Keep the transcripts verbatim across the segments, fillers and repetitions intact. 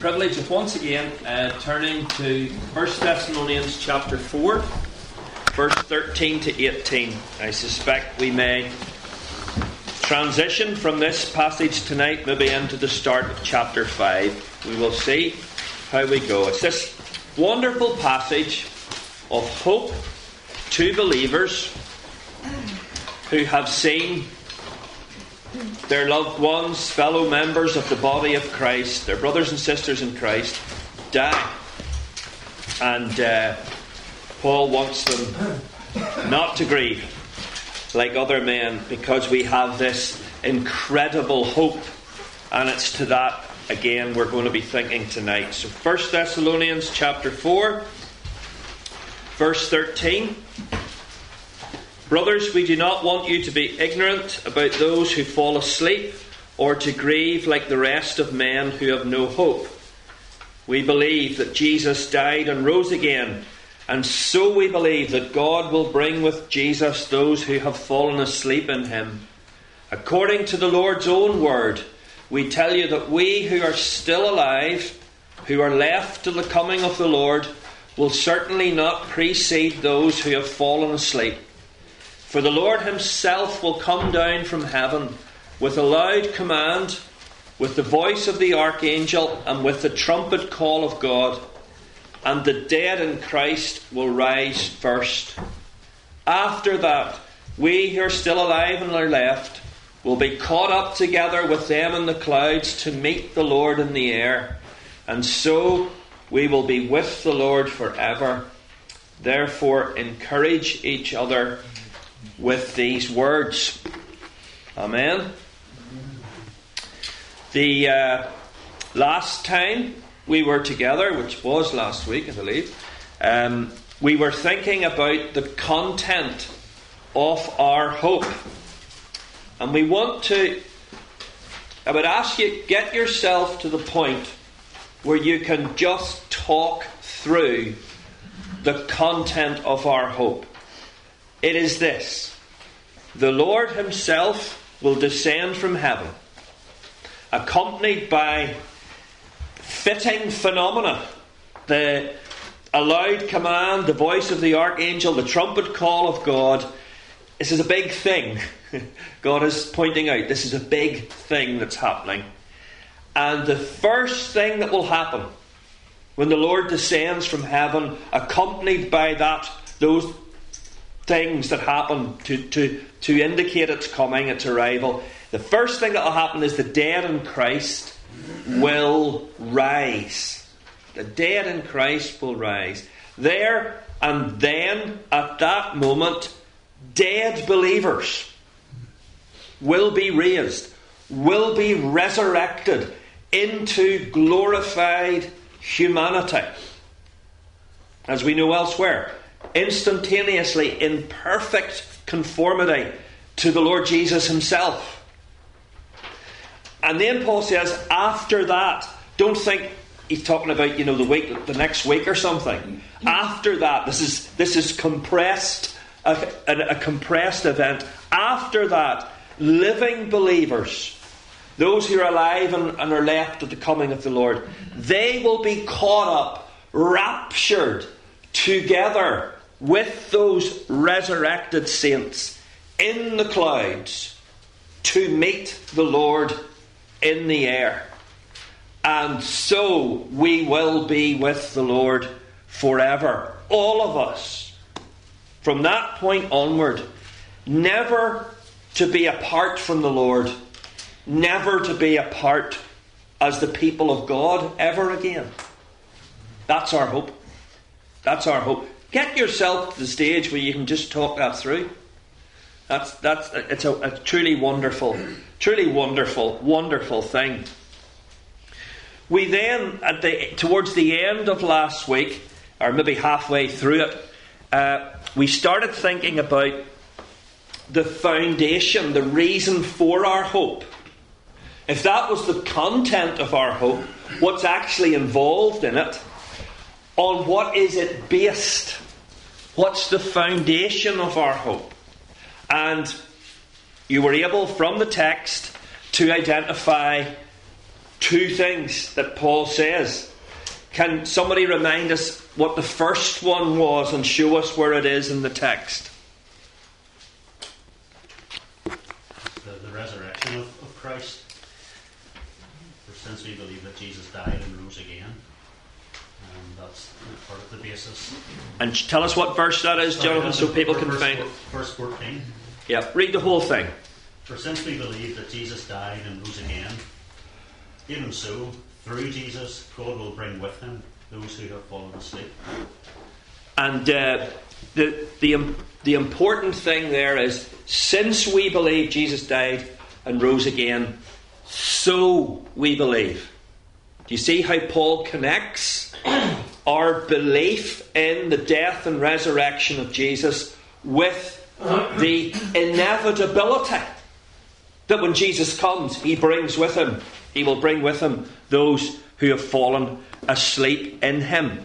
Privilege of once again uh, turning to First Thessalonians chapter four, verse thirteen to eighteen. I suspect we may transition from this passage tonight maybe into the start of chapter five. We will see how we go. It's this wonderful passage of hope to believers who have seen their loved ones, fellow members of the body of Christ, their brothers and sisters in Christ, die. And uh, Paul wants them not to grieve like other men, because we have this incredible hope. And it's to that, again, we're going to be thinking tonight. So First Thessalonians chapter four, verse thirteen. Brothers, we do not want you to be ignorant about those who fall asleep, or to grieve like the rest of men who have no hope. We believe that Jesus died and rose again, and so we believe that God will bring with Jesus those who have fallen asleep in him. According to the Lord's own word, we tell you that we who are still alive, who are left till the coming of the Lord, will certainly not precede those who have fallen asleep. For the Lord himself will come down from heaven with a loud command, with the voice of the archangel, and with the trumpet call of God. And the dead in Christ will rise first. After that, we who are still alive and are left will be caught up together with them in the clouds to meet the Lord in the air. And so we will be with the Lord forever. Therefore, encourage each other with these words. Amen. The uh, last time we were together, which was last week, I believe, um, we were thinking about the content of our hope. And we want to, I would ask you, get yourself to the point where you can just talk through the content of our hope. It is this: the Lord himself will descend from heaven, accompanied by fitting phenomena, the a loud command, the voice of the archangel, the trumpet call of God. This is a big thing. God is pointing out this is a big thing that's happening. And the first thing that will happen when the Lord descends from heaven, accompanied by that, those things that happen to, to, to indicate its coming, its arrival, the first thing that will happen is the dead in Christ will rise. The dead in Christ will rise. There and then, at that moment, dead believers will be raised, will be resurrected into glorified humanity. As we know elsewhere, instantaneously, in perfect conformity to the Lord Jesus himself. And then Paul says, after that, don't think he's talking about, you know, the week, the next week or something. After that, this is this is compressed, a, a, a compressed event. After that, living believers, those who are alive and, and are left at the coming of the Lord, they will be caught up, raptured together with those resurrected saints in the clouds to meet the Lord in the air. And so we will be with the Lord forever. All of us. From that point onward, never to be apart from the Lord, never to be apart as the people of God ever again. That's our hope. That's our hope. Get yourself to the stage where you can just talk that through. That's that's it's a, a truly wonderful, truly wonderful, wonderful thing. We then, at the towards the end of last week, or maybe halfway through it, uh, we started thinking about the foundation, the reason for our hope. If that was the content of our hope, what's actually involved in it? On what is it based? What's the foundation of our hope? And you were able, from the text, to identify two things that Paul says. Can somebody remind us what the first one was and show us where it is in the text? The, the resurrection of, of Christ. For since we believe that Jesus died and rose again, um, that's part of the basis. And tell us what verse that is, Sorry, Jonathan, so people can verse, find it. Verse fourteen. Yeah, read the whole thing. For since we believe that Jesus died and rose again, even so, through Jesus, God will bring with him those who have fallen asleep. And uh, the, the, the important thing there is, since we believe Jesus died and rose again, so we believe. Do you see how Paul connects our belief in the death and resurrection of Jesus with the inevitability that when Jesus comes, he brings with him, he will bring with him those who have fallen asleep in him.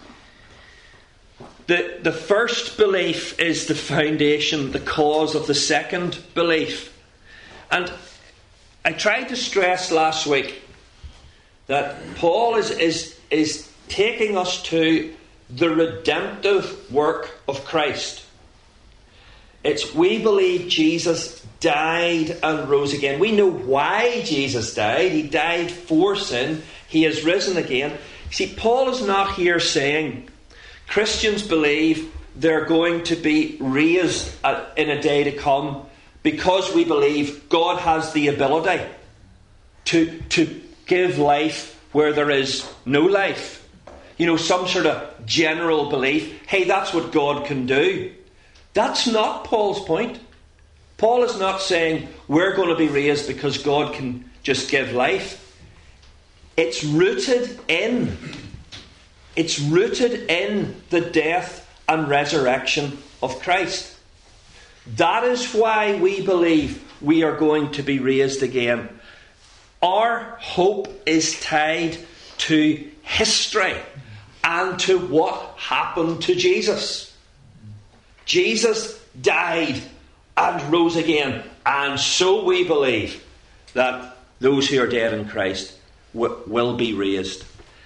The, the first belief is the foundation, the cause of the second belief. And I tried to stress last week that Paul is, is, is taking us to the redemptive work of Christ. It's we believe Jesus died and rose again. We know why Jesus died. He died for sin. He has risen again. See, Paul is not here saying Christians believe they're going to be raised in a day to come because we believe God has the ability to, to give life where there is no life. You know, some sort of general belief, hey, that's what God can do. That's not Paul's point. Paul is not saying we're going to be raised because God can just give life. It's rooted in, it's rooted in the death and resurrection of Christ. That is why we believe we are going to be raised again. Our hope is tied to history and to what happened to Jesus. Jesus died and rose again, and so we believe that those who are dead in Christ w- will be raised.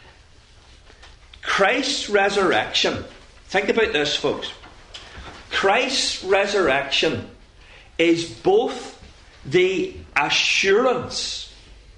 Christ's resurrection, think about this, folks. Christ's resurrection is both the assurance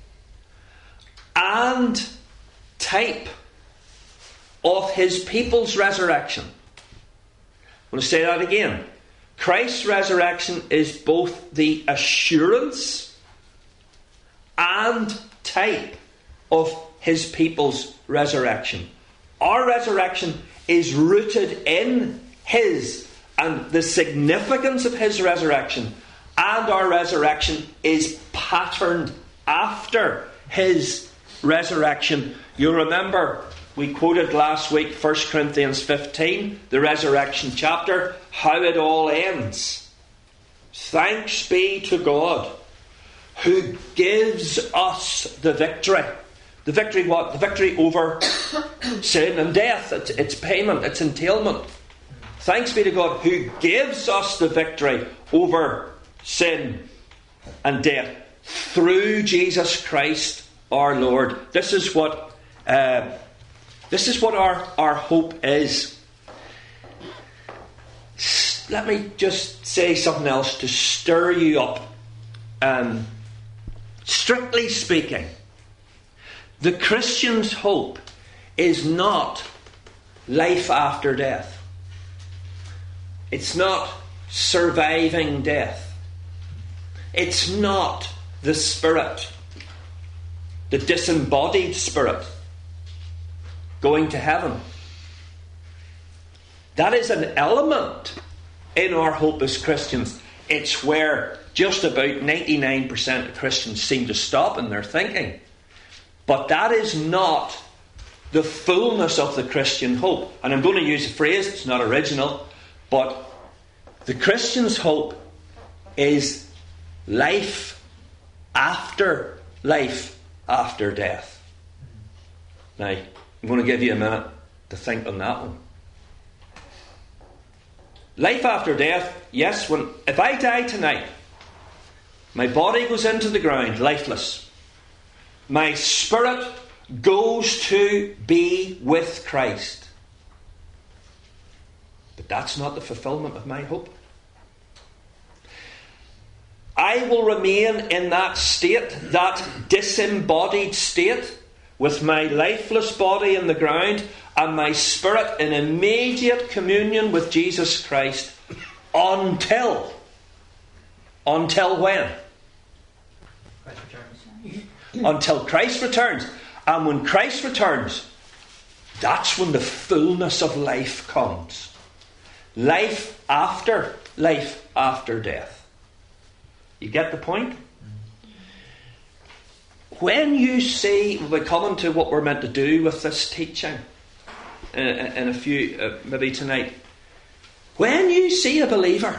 and type of his people's resurrection. I'm going to say that again. Christ's resurrection is both the assurance and type of his people's resurrection. Our resurrection is rooted in his and the significance of his resurrection, and our resurrection is patterned after his resurrection. You'll remember we quoted last week First Corinthians fifteen, the resurrection chapter, how it all ends. Thanks be to God who gives us the victory. The victory what? The victory over sin and death. It's, it's payment, it's entailment. Thanks be to God who gives us the victory over sin and death through Jesus Christ our Lord. This is what uh, this is what our, our hope is. Let me just say something else to stir you up. Um, strictly speaking, the Christian's hope is not life after death. It's not surviving death. It's not the spirit, the disembodied spirit, going to heaven. That is an element in our hope as Christians. It's where just about ninety-nine percent of Christians seem to stop in their thinking. But that is not the fullness of the Christian hope. And I'm going to use a phrase, it's not original, but the Christian's hope is life after life after death. Now, I'm going to give you a minute to think on that one. Life after death, yes, when if I die tonight, my body goes into the ground lifeless. my spirit goes to be with Christ. But that's not the fulfillment of my hope. I will remain in that state, that disembodied state, with my lifeless body in the ground and my spirit in immediate communion with Jesus Christ until, until when? Christ returns. Until Christ returns. And when Christ returns, that's when the fullness of life comes. Life after life after death. You get the point? When you see, we're coming to what we're meant to do with this teaching in, in a few, uh, maybe tonight. When you see a believer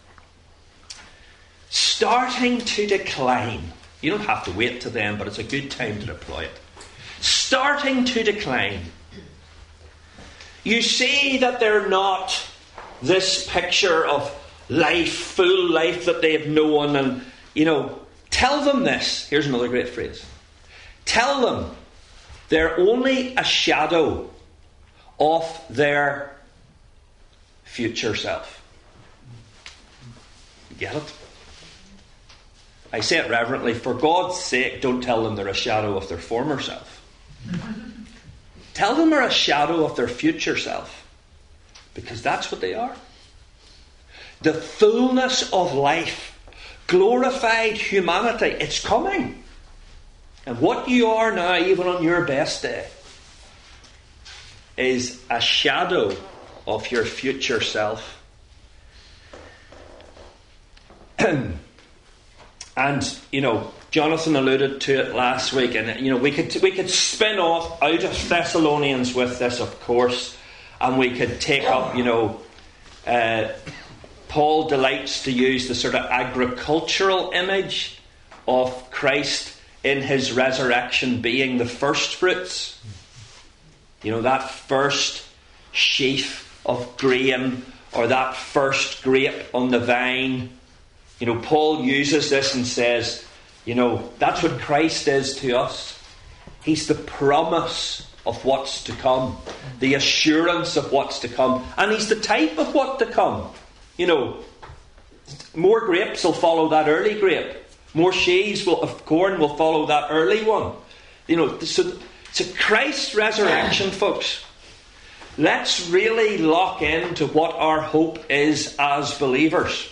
starting to decline, you don't have to wait to them, but it's a good time to deploy it. Starting to decline. You see that they're not this picture of life, full life that they have known, and, you know, tell them this. Here's another great phrase. Tell them they're only a shadow of their future self. You get it? I say it reverently. For God's sake, don't tell them they're a shadow of their former self. Tell them they're a shadow of their future self. Because that's what they are. The fullness of life, glorified humanity, it's coming. And what you are now, even on your best day, is a shadow of your future self. And, you know, Jonathan alluded to it last week, and, you know, we could we could spin off out of Thessalonians with this, of course, and we could take up, you know, uh, Paul delights to use the sort of agricultural image of Christ in his resurrection being the first fruits. You know, that first sheaf of grain, or that first grape on the vine. You know, Paul uses this and says, you know, that's what Christ is to us. He's the promise of what's to come, the assurance of what's to come, and he's the type of what to come. You know, more grapes will follow that early grape. More sheaves will, of corn will follow that early one. You know, so, so Christ's resurrection, folks. Let's really lock into what our hope is as believers.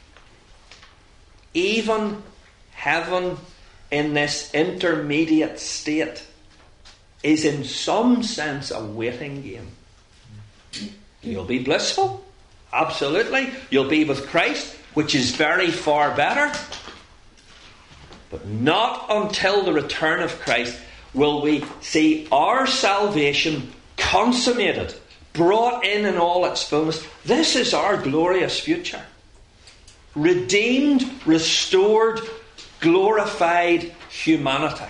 Even heaven in this intermediate state is in some sense a waiting game. You'll be blissful. Absolutely. You'll be with Christ, which is very far better. But not until the return of Christ will we see our salvation consummated, brought in in all its fullness. This is our glorious future. Redeemed, restored, glorified humanity.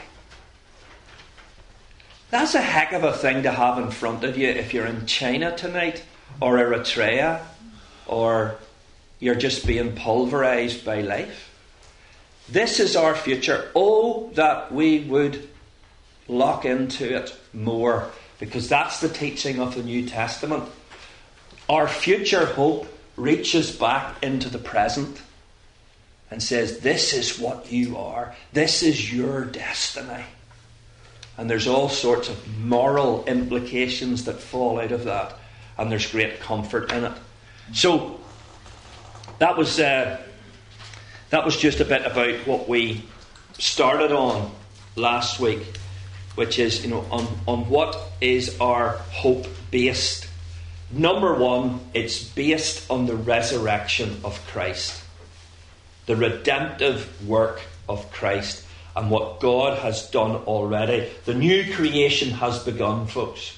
That's a heck of a thing to have in front of you if you're in China tonight, or Eritrea, or you're just being pulverized by life. This is our future. Oh, that we would lock into it more, because that's the teaching of the New Testament. Our future hope reaches back into the present and says, this is what you are. This is your destiny. And there's all sorts of moral implications that fall out of that. And there's great comfort in it. So, that was uh, that was just a bit about what we started on last week, which is, you know, on, on what is our hope based. Number one, it's based on the resurrection of Christ. The redemptive work of Christ and what God has done already. The new creation has begun, folks.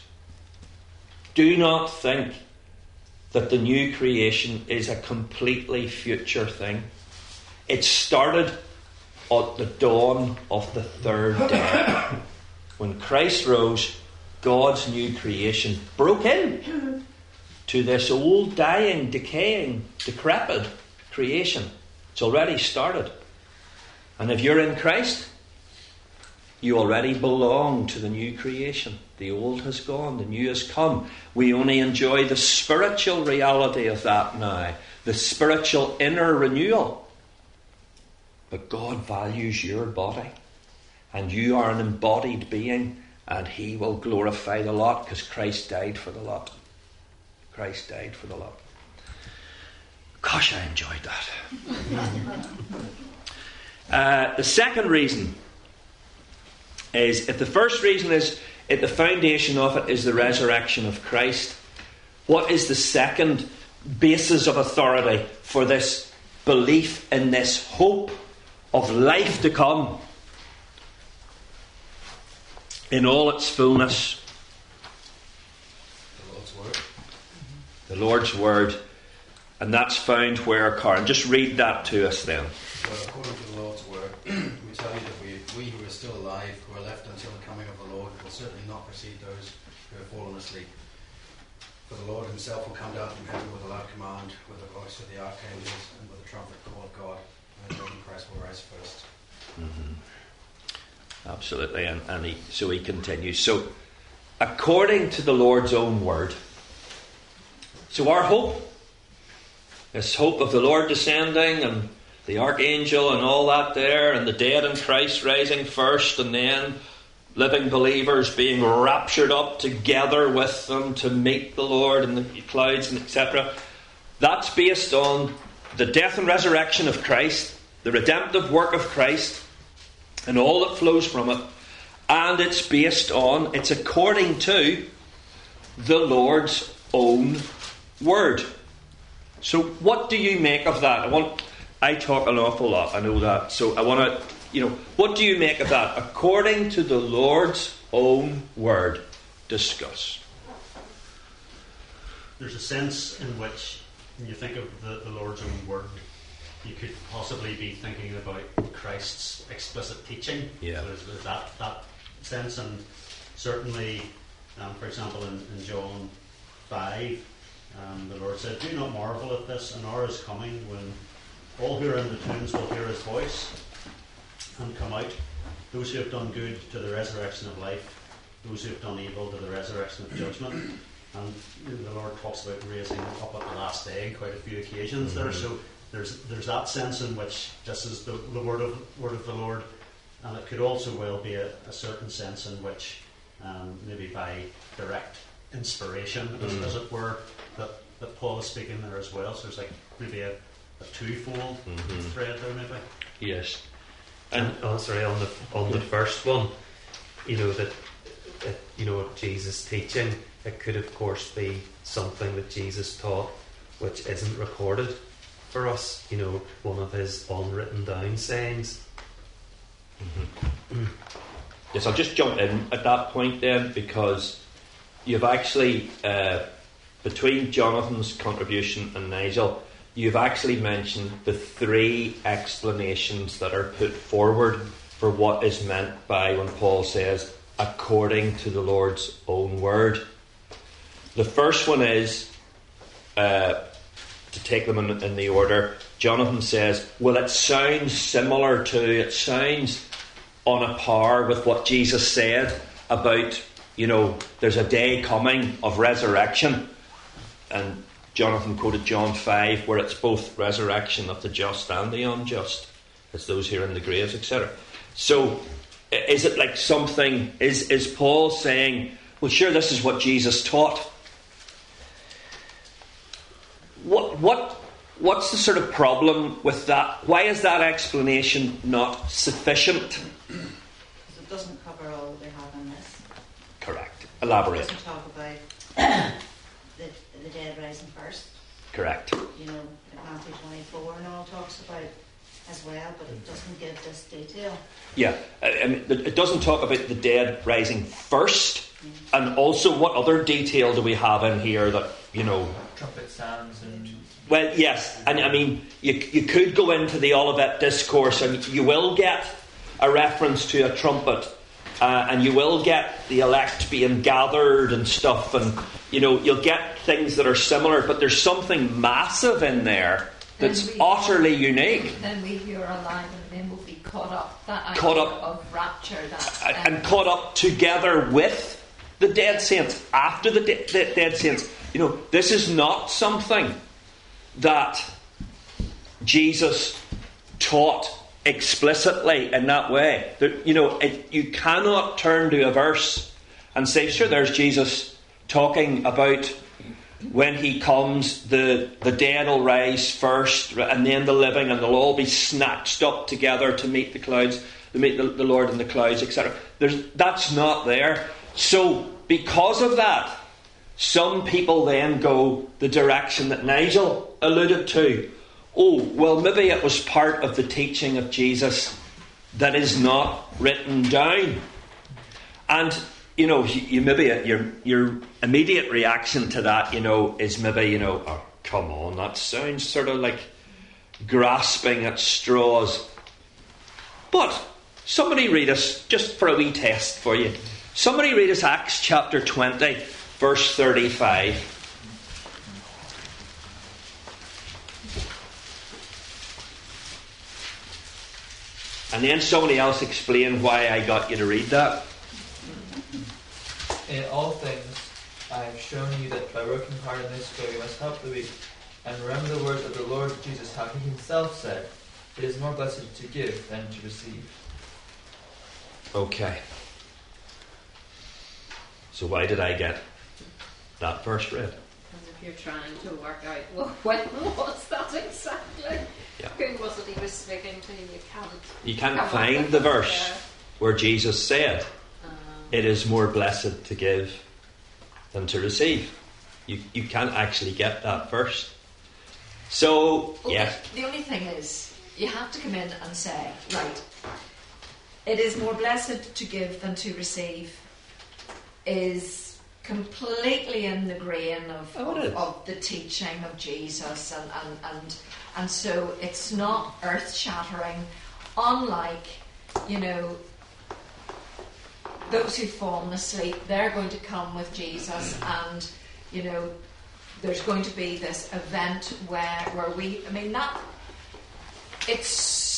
Do not think that the new creation is a completely future thing. It started at the dawn of the third day. When Christ rose, God's new creation broke in to this old, dying, decaying, decrepit creation. It's already started. And if you're in Christ, You already belong to the new creation. The old has gone, the new has come. We only enjoy the spiritual reality of that now, the spiritual inner renewal. But God values your body, and you are an embodied being, and He will glorify the lot, because Christ died for the lot. Christ died for the lot. Gosh, I enjoyed that. uh, the second reason is, if the first reason is at the foundation of it is the resurrection of Christ, what is the second basis of authority for this belief in this hope of life to come in all its fullness? The Lord's Word. The Lord's Word. And that's found where, Karen? Just read that to us then. Well, according to the Lord's Word, we tell you that we, we who are still alive, who are left until the coming of the Lord, will certainly not precede those who have fallen asleep. For the Lord himself will come down from heaven with a loud command, with the voice of the archangels, and with the trumpet call of God, and the dead in Christ will rise first. Mm-hmm. Absolutely. And, and he, so he continues. So, according to the Lord's own word, so our hope, this hope of the Lord descending and the archangel and all that there, and the dead in Christ rising first, and then living believers being raptured up together with them to meet the Lord in the clouds, and et cetera. That's based on the death and resurrection of Christ, the redemptive work of Christ, and all that flows from it. And it's based on, it's according to the Lord's own word. So what do you make of that? I want I talk an awful lot, I know that. So I want to, you know, what do you make of that? According to the Lord's own word. Discuss. There's a sense in which, when you think of the, the Lord's own word, you could possibly be thinking about Christ's explicit teaching. Yeah. So there's, there's that, that sense, and certainly, um, for example, in, in John five, um, the Lord said, "Do not marvel at this, an hour is coming when all who are in the tombs will hear his voice and come out, those who have done good to the resurrection of life, those who have done evil to the resurrection of judgment." And you know, the Lord talks about raising up at the last day on quite a few occasions mm-hmm. there. So there's there's that sense in which this is the, the word of word of the Lord, and it could also well be a, a certain sense in which um, maybe by direct inspiration, mm-hmm. as, as it were, that, that Paul is speaking there as well. So there's like maybe a a twofold mm-hmm. thread there, maybe. Yes. And oh, sorry, on the on the first one, you know that, that you know Jesus' teaching, it could of course be something that Jesus taught, which isn't recorded for us. You know, one of his unwritten down sayings. Mm-hmm. Yes, I'll just jump in at that point then, because you've actually uh, between Jonathan's contribution and Nigel, you've actually mentioned the three explanations that are put forward for what is meant by when Paul says, according to the Lord's own word. The first one is, uh, to take them in, in the order, Jonathan says, well, it sounds similar to, it sounds on a par with what Jesus said about, you know, there's a day coming of resurrection. And Jonathan quoted John five, where it's both resurrection of the just and the unjust. It's those here in the graves, et cetera. So, is it like something, is, is Paul saying, well, sure, this is what Jesus taught? What, what, what's the sort of problem with that? Why is that explanation not sufficient? Because it doesn't cover all that we have in this. Correct. It Elaborate. doesn't talk about the, the dead rising first. Correct. You know, like Matthew twenty-four and all talks about as well, but it doesn't give this detail. Yeah, I I mean, it doesn't talk about the dead rising first, mm. and also what other detail do we have in here that, you know... Trumpet sounds and... Well, yes, and I mean, you you could go into the Olivet Discourse and you will get a reference to a trumpet, uh, and you will get the elect being gathered and stuff, and, you know, you'll get things that are similar, but there's something massive in there that's we, utterly unique. Then we who are alive and then will be caught up. That idea Caught up. of rapture. That and, um, and caught up together with the dead saints, after the, de- the dead saints. You know, this is not something that Jesus taught explicitly in that way. There, you know, it, you cannot turn to a verse and say, sure, there's Jesus talking about when he comes, the, the dead will rise first, and then the living, and they'll all be snatched up together to meet the clouds, to meet the, the Lord in the clouds, et cetera. There's, that's not there. So, because of that, some people then go the direction that Nigel alluded to. Oh, well, maybe it was part of the teaching of Jesus that is not written down. And, you know, you, you maybe your your immediate reaction to that, you know, is maybe, you know, oh, come on, that sounds sort of like grasping at straws. But somebody read us, just for a wee test for you, somebody read us Acts chapter twenty, verse thirty-five. And then somebody else explain why I got you to read that. In all things, I have shown you that by working hard in this way, we must help the weak. And remember the words of the Lord Jesus, how he himself said, it is more blessed to give than to receive. Okay. So why did I get that verse read? Because if you're trying to work out, well, when was that exactly? Yeah. Who was it he was speaking to? You can't. You can't come up find with the it verse there. where Jesus said, Um, it is more blessed to give than to receive. You you can't actually get that verse. So, Well, yes. The only thing is, you have to come in and say, right, it is more blessed to give than to receive, is completely in the grain of, Oh, it of, is. of the teaching of Jesus, and, and, and, and so it's not earth-shattering, unlike, you know, those who've fallen asleep. They're going to come with Jesus, and, you know, there's going to be this event where where we, I mean, that, it's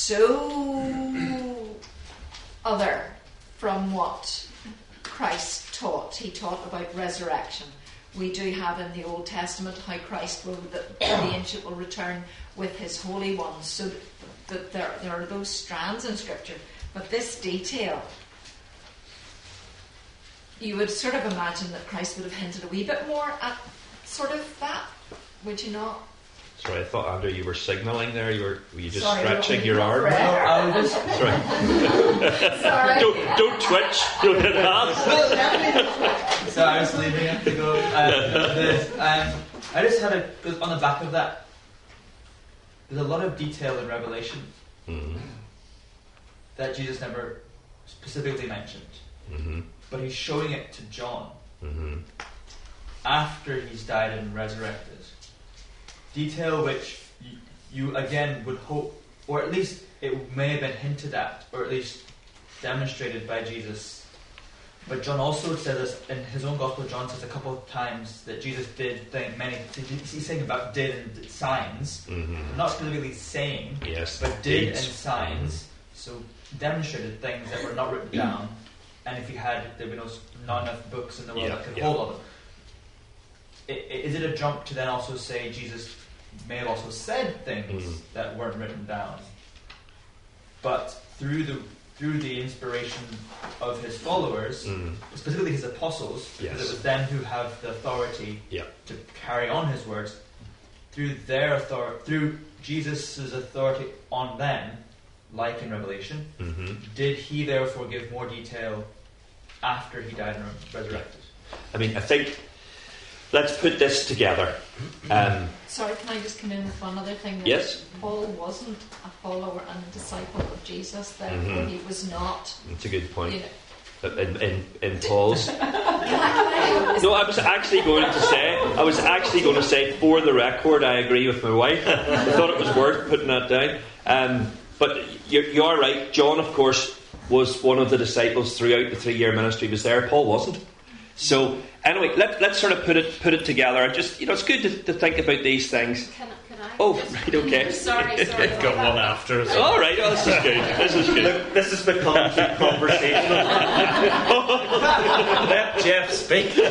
so other from what Christ taught. He taught about resurrection. We do have in the Old Testament how Christ will, that the ancient will return with his holy ones. So that there, there are those strands in Scripture. But this detail, you would sort of imagine that Christ would have hinted a wee bit more at sort of that, would you not? Sorry, I thought, Andrew, you were signalling there. You were, were you just Sorry, stretching not your arm? really. No, I was just... Sorry. Sorry. don't, don't twitch. Don't hit hands. So I was leaving it to go. Uh, this, um, I just had a, because on the back of that, there's a lot of detail in Revelation Mm-hmm. that Jesus never specifically mentioned, Mm-hmm. but he's showing it to John Mm-hmm. after he's died and resurrected. Detail which you, you again would hope, or at least it may have been hinted at, or at least demonstrated by Jesus. But John also says this in his own gospel. John says a couple of times that Jesus did think many. He's saying about did and signs, Mm-hmm. not specifically saying, Yes. but did deeds. and signs. So demonstrated things that were not written down. And if you had, there'd be no, not enough books in the world Yeah, that could yeah. hold all of them. I- i- Is it a jump to then also say Jesus may have also said things Mhm. that weren't written down, but through the through the inspiration of his followers, Mm. specifically his apostles, because Yes. it was them who have the authority Yeah. to carry on his words, through their authority, through Jesus' authority on them, like in Revelation, Mm-hmm. did he therefore give more detail after he died and resurrected? I mean, I think, let's put this together. Um, Sorry, can I just come in with one other thing? That Yes. Paul wasn't a follower and a disciple of Jesus, therefore Mhm. he was not, it's a good point. you know. In, in, in Paul's. Can I, can I, No, I was actually going to say, I was actually going to say, for the record, I agree with my wife. I thought it was worth putting that down. Um, but you're, you are right. John, of course, was one of the disciples throughout the three-year ministry. He was there. Paul wasn't. So anyway, let, let's sort of put it put it together. Just, you know, it's good to, to think about these things. Can, can I Oh, just- right, okay. Sorry, sorry. I've got one after as well. All right, well, this is good. This is good. Look, this has become too conversational. Let Jeff speak. You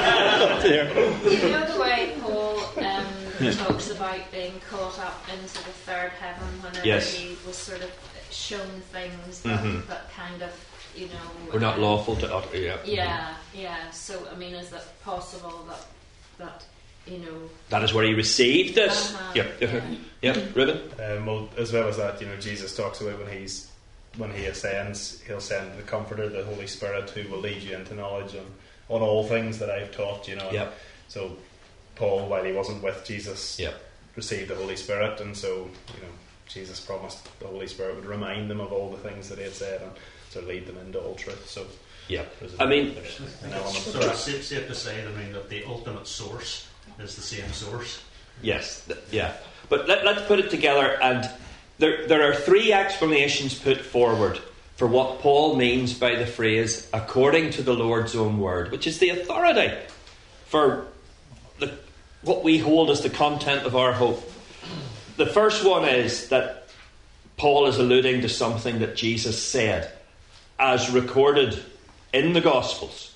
know the way Paul um, talks about being caught up into the third heaven whenever Yes. he was sort of shown things that, Mhm. that kind of, you know... We're not um, lawful to utter. Yeah. Yeah, yeah. So, I mean, is it possible that, that you know... That is where he received this. Uh-huh, Yep. yeah. Yep. Ruben. Um, well, as well as that, you know, Jesus talks about when he's when he ascends, he'll send the Comforter, the Holy Spirit, who will lead you into knowledge on, on all things that I've taught. You know. Yep. So Paul, while he wasn't with Jesus, Yep. received the Holy Spirit, and so you know, Jesus promised the Holy Spirit would remind them of all the things that he had said and sort of lead them into all truth. So. Yep. there's a- I mean- there's an element So to it's that. safe safe to say, I mean, that the ultimate source is the same source. Yes. th- Yeah. But let, let's put it together, and there there are three explanations put forward for what Paul means by the phrase "according to the Lord's own word," which is the authority for the, what we hold as the content of our hope. The first one is that Paul is alluding to something that Jesus said, as recorded in the Gospels.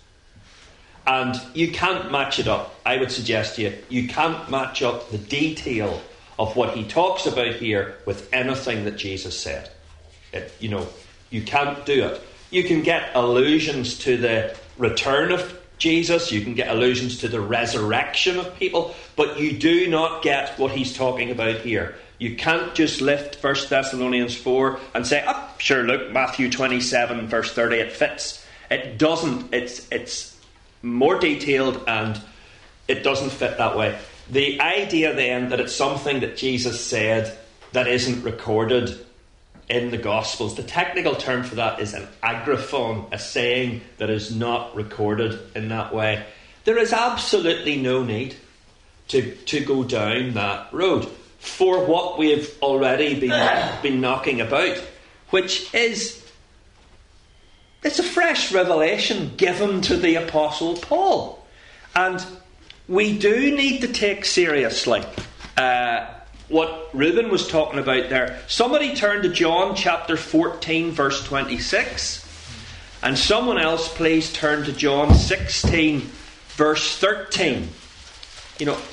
And you can't match it up. I would suggest to you, you can't match up the detail of what he talks about here with anything that Jesus said. It, you know, you can't do it. You can get allusions to the return of Jesus, you can get allusions to the resurrection of people, but you do not get what he's talking about here. You can't just lift First Thessalonians four and say, oh, sure, look, Matthew twenty-seven, verse thirty, it fits. It doesn't. It's it's more detailed and it doesn't fit that way. The idea then that it's something that Jesus said that isn't recorded in the Gospels, the technical term for that is an agraphon, a saying that is not recorded in that way. There is absolutely no need to, to go down that road for what we've already been, been knocking about, which is it's a fresh revelation given to the Apostle Paul. And we do need to take seriously uh, what Reuben was talking about there. Somebody turn to John chapter fourteen, verse twenty-six. And someone else please turn to John sixteen, verse thirteen. You know,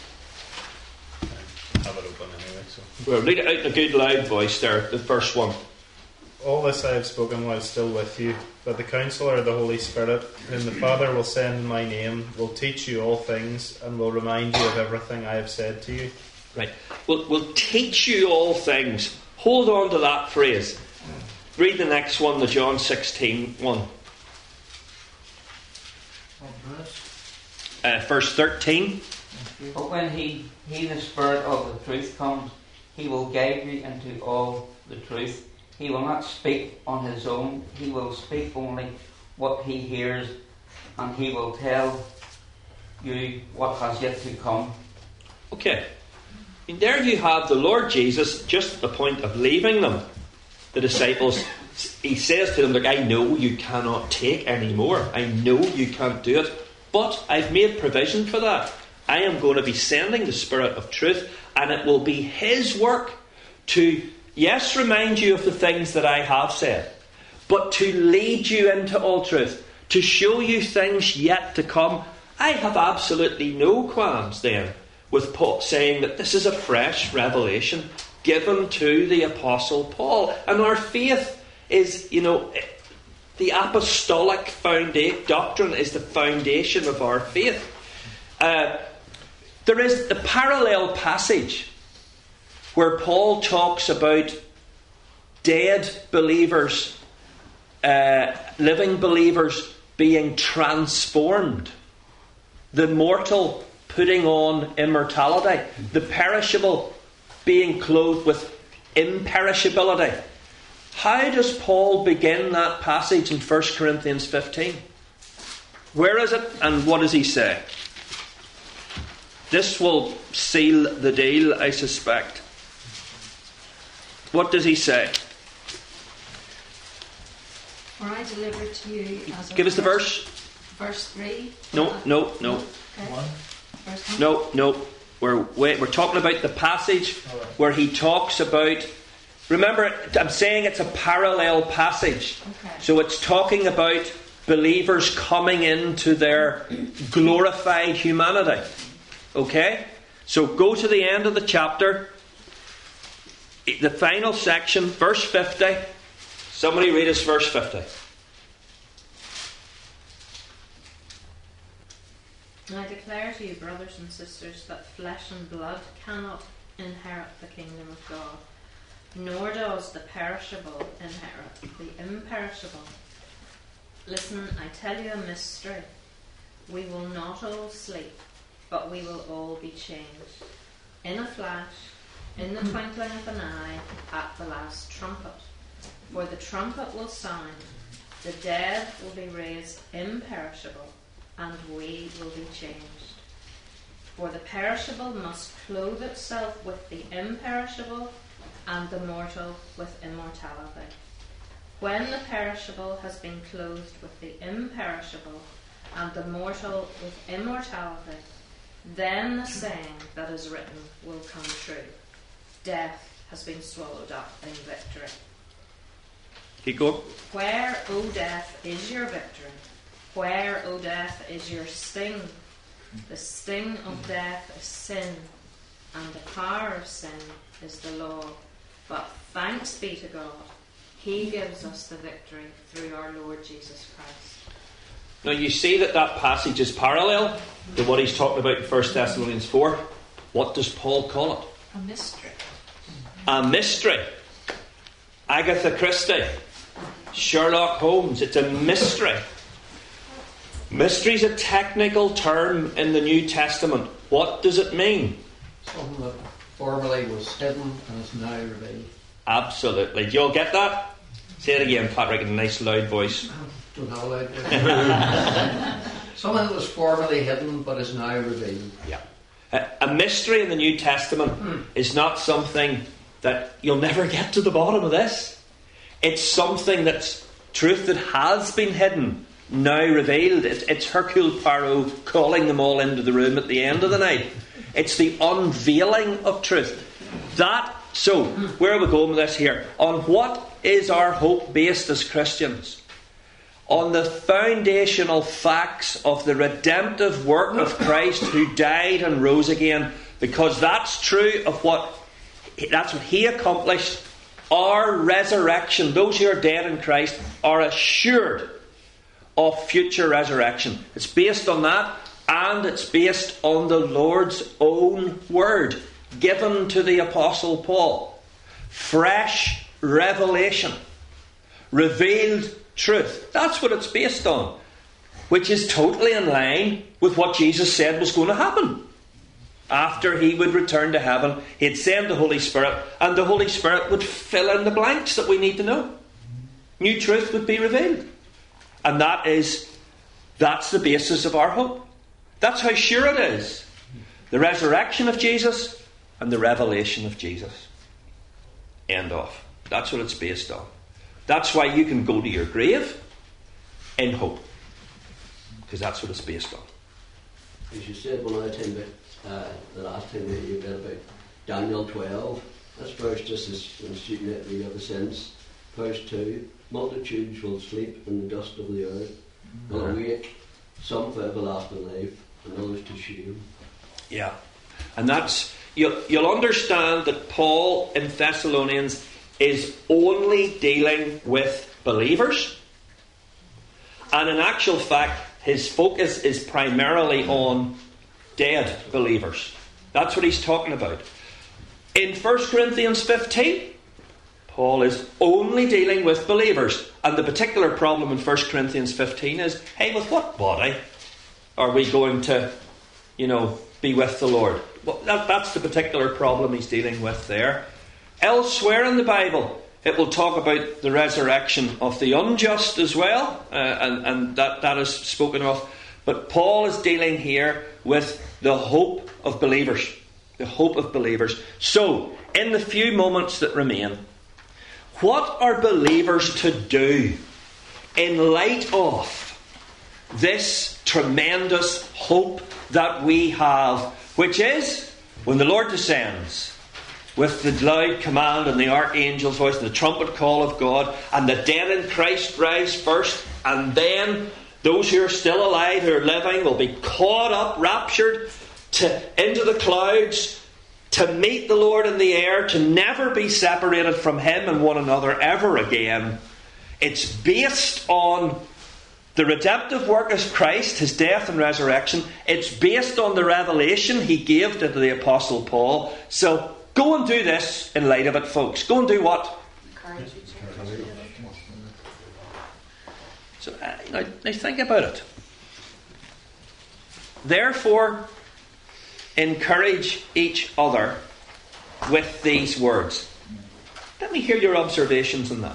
Have it open anyway. So. we'll read it out in a good loud voice there, the first one. All this I have spoken while still with you, but the Counselor, the Holy Spirit, whom the Father will send in my name, will teach you all things and will remind you of everything I have said to you. Right. We'll, we'll teach you all things. Hold on to that phrase. Read the next one, the John sixteen one. Uh, verse thirteen. But when he, he, the Spirit of the truth, comes, he will guide you into all the truth. He will not speak on his own. He will speak only what he hears, and he will tell you what has yet to come. Okay. And there you have the Lord Jesus, just at the point of leaving them, the disciples. He says to them, look, I know you cannot take any more. I know you can't do it. But I've made provision for that. I am going to be sending the Spirit of truth, and it will be his work to, yes, remind you of the things that I have said, but to lead you into all truth, to show you things yet to come. I have absolutely no qualms then with Paul saying that this is a fresh revelation given to the Apostle Paul. And our faith is, you know, the apostolic foundation doctrine is the foundation of our faith. Uh, there is the parallel passage where Paul talks about dead believers, uh, living believers being transformed. The mortal putting on immortality. The perishable being clothed with imperishability. How does Paul begin that passage in First Corinthians fifteen? Where is it and what does he say? This will seal the deal, I suspect. What does he say? For I delivered to you as a Give us the verse. Verse three. No, no, no. Okay. One. Verse one. No, no. We're, we're talking about the passage where he talks about... Remember, I'm saying it's a parallel passage. Okay. So it's talking about believers coming into their glorified humanity. Okay? So go to the end of the chapter. The final section, verse fifty. Somebody read us verse fifty. I declare to you, brothers and sisters, that flesh and blood cannot inherit the kingdom of God, nor does the perishable inherit the imperishable. Listen, I tell you a mystery. We will not all sleep, but we will all be changed. In a flash, in the twinkling of an eye, at the last trumpet. For the trumpet will sound, the dead will be raised imperishable, and we will be changed. For the perishable must clothe itself with the imperishable, and the mortal with immortality. When the perishable has been clothed with the imperishable, and the mortal with immortality, then the saying that is written will come true. Death has been swallowed up in victory. Keep going. Where, O death, is your victory? Where, O death, is your sting? The sting of death is sin, and the power of sin is the law. But thanks be to God, He gives us the victory through our Lord Jesus Christ. Now you see that that passage is parallel to what he's talking about in First Thessalonians four. What does Paul call it? A mystery. A mystery. Agatha Christie, Sherlock Holmes. It's a mystery. Mystery is a technical term in the New Testament. What does it mean? Something that formerly was hidden and is now revealed. Absolutely. Do you all get that? Say it again, Patrick, in a nice loud voice. Don't have a loud voice. Something that was formerly hidden but is now revealed. Yeah. A, a mystery in the New Testament hmm. is not something that you'll never get to the bottom of this. It's something that's truth that has been hidden, now revealed. It's, it's Hercule Poirot calling them all into the room at the end of the night. It's the unveiling of truth. That, so, where are we going with this here? On what is our hope based as Christians? On the foundational facts of the redemptive work of Christ who died and rose again, because that's true of what that's what He accomplished. Our resurrection, those who are dead in Christ, are assured of future resurrection. It's based on that, and it's based on the Lord's own word given to the Apostle Paul. Fresh revelation, revealed truth. That's what it's based on, which is totally in line with what Jesus said was going to happen. After He would return to heaven, He'd send the Holy Spirit, and the Holy Spirit would fill in the blanks that we need to know. New truth would be revealed. And that is, that's the basis of our hope. That's how sure it is. The resurrection of Jesus and the revelation of Jesus. End of. That's what it's based on. That's why you can go to your grave in hope. Because that's what it's based on. As you said one other time, but uh, the last time that you read about Daniel twelve, this verse just is shooting at me ever since. Verse two, multitudes will sleep in the dust of the earth, will awake, some for everlasting life, and others to shame. Yeah. And that's, you'll, you'll understand that Paul in Thessalonians is only dealing with believers. And in actual fact, his focus is primarily on dead believers. That's what he's talking about. In First Corinthians fifteen, Paul is only dealing with believers. And the particular problem in First Corinthians fifteen is, hey, with what body are we going to, you know, be with the Lord? Well, that, that's the particular problem he's dealing with there. Elsewhere in the Bible, it will talk about the resurrection of the unjust as well, uh, and, and that, that is spoken of. But Paul is dealing here with the hope of believers. The hope of believers. So, in the few moments that remain, what are believers to do in light of this tremendous hope that we have, which is when the Lord descends with the loud command and the archangel's voice and the trumpet call of God, and the dead in Christ rise first, and then those who are still alive, who are living, will be caught up, raptured to, into the clouds, to meet the Lord in the air, to never be separated from Him and one another ever again. It's based on the redemptive work of Christ, His death and resurrection. It's based on the revelation He gave to the Apostle Paul. So go and do this in light of it, folks. Go and do what? Encourage each other. So uh, now, now think about it. Therefore, encourage each other with these words. Let me hear your observations on that.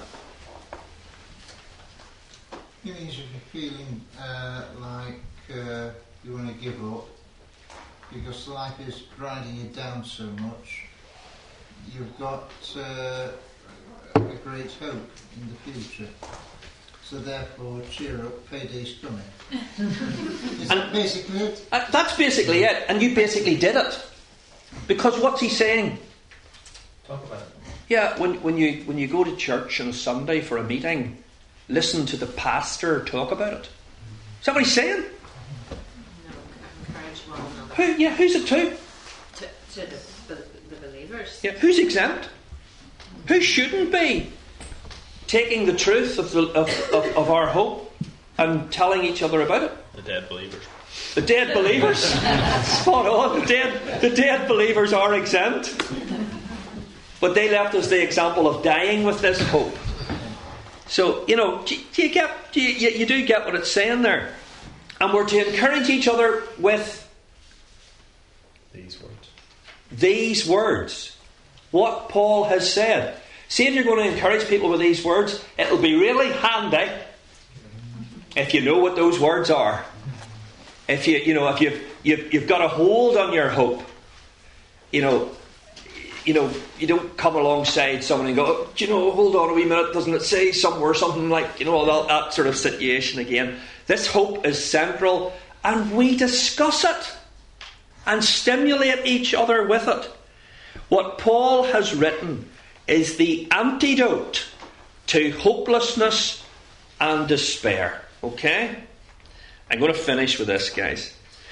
It means if you're feeling uh, like uh, you want to give up because life is grinding you down so much, you've got uh, a great hope in the future. So therefore, cheer up, payday's coming. Is that basically it? Uh, that's basically it, and you basically did it. Because what's he saying? Talk about it. Yeah, when, when you when you go to church on a Sunday for a meeting, listen to the pastor talk about it. Is that what he's saying? No, encourage one another. Who? Yeah, who's it to? To, to the, the believers. Yeah, who's exempt? Who shouldn't be taking the truth of, the, of, of, of our hope and telling each other about it? The dead believers. The dead believers. Spot on. The dead, the dead believers are exempt. But they left us the example of dying with this hope. So, you know, do, do you get, do you, you do get what it's saying there. And we're to encourage each other with these words. These words. What Paul has said. See, if you're going to encourage people with these words, it'll be really handy if you know what those words are. If you, you know, if you've, you've, you've got a hold on your hope, you know, you know, you don't come alongside someone and go, oh, do you know, hold on a wee minute, doesn't it say somewhere something like, you know, that, that sort of situation again. This hope is central, and we discuss it and stimulate each other with it. What Paul has written is the antidote to hopelessness and despair. Okay? I'm going to finish with this, guys.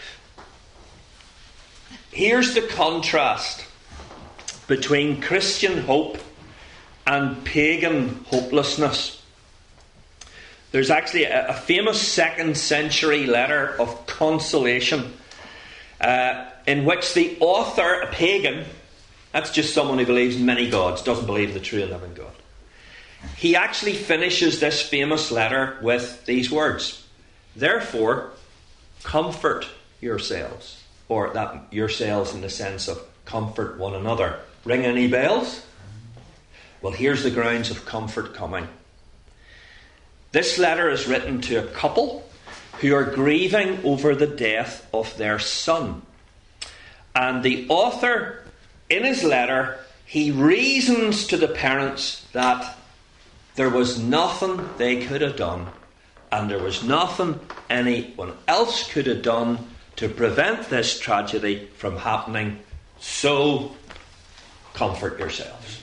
Here's the contrast between Christian hope and pagan hopelessness. There's actually a, a famous second century letter of consolation uh, in which the author, a pagan, that's just someone who believes in many gods, doesn't believe in the true and living God. He actually finishes this famous letter with these words. Therefore, comfort yourselves. Or that yourselves in the sense of comfort one another. Ring any bells? Well, here's the grounds of comfort coming. This letter is written to a couple who are grieving over the death of their son. And the author, in his letter, he reasons to the parents that there was nothing they could have done, and there was nothing anyone else could have done to prevent this tragedy from happening. So, comfort yourselves.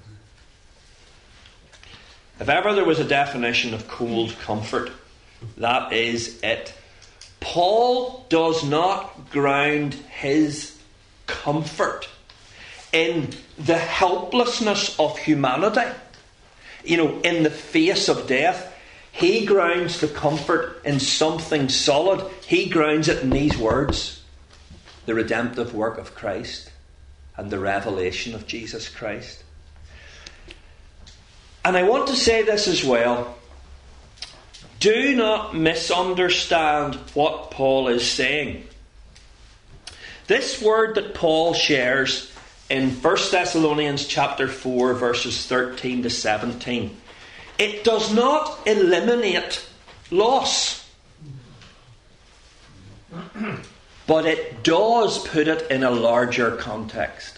If ever there was a definition of cold comfort, that is it. Paul does not ground his comfort in the helplessness of humanity, you know, in the face of death. He grounds the comfort in something solid. He grounds it in these words: the redemptive work of Christ and the revelation of Jesus Christ. And I want to say this as well. Do not misunderstand what Paul is saying. This word that Paul shares in First Thessalonians chapter four, verses thirteen to seventeen, it does not eliminate loss, but it does put it in a larger context.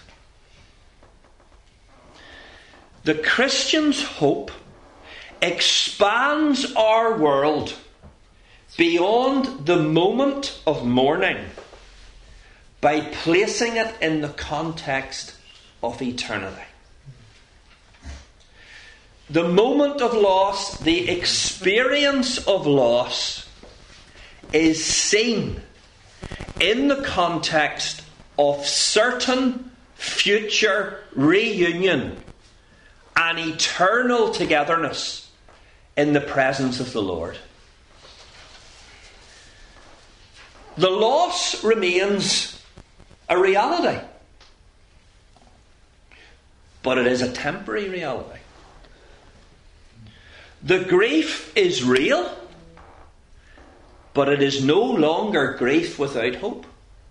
The Christian's hope expands our world beyond the moment of mourning by placing it in the context of eternity. The moment of loss, the experience of loss, is seen in the context of certain future reunion and eternal togetherness in the presence of the Lord. The loss remains a reality, but it is a temporary reality. The grief is real, but it is no longer grief without hope.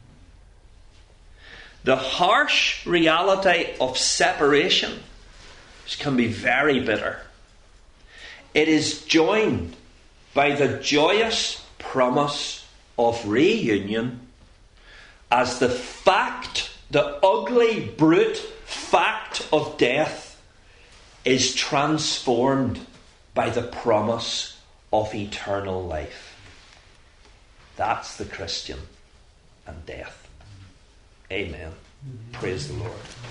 The harsh reality of separation, which can be very bitter, it is joined by the joyous promise of reunion as the fact, the ugly, brute fact of death is transformed by the promise of eternal life. That's the Christian and death. Amen. Praise the Lord.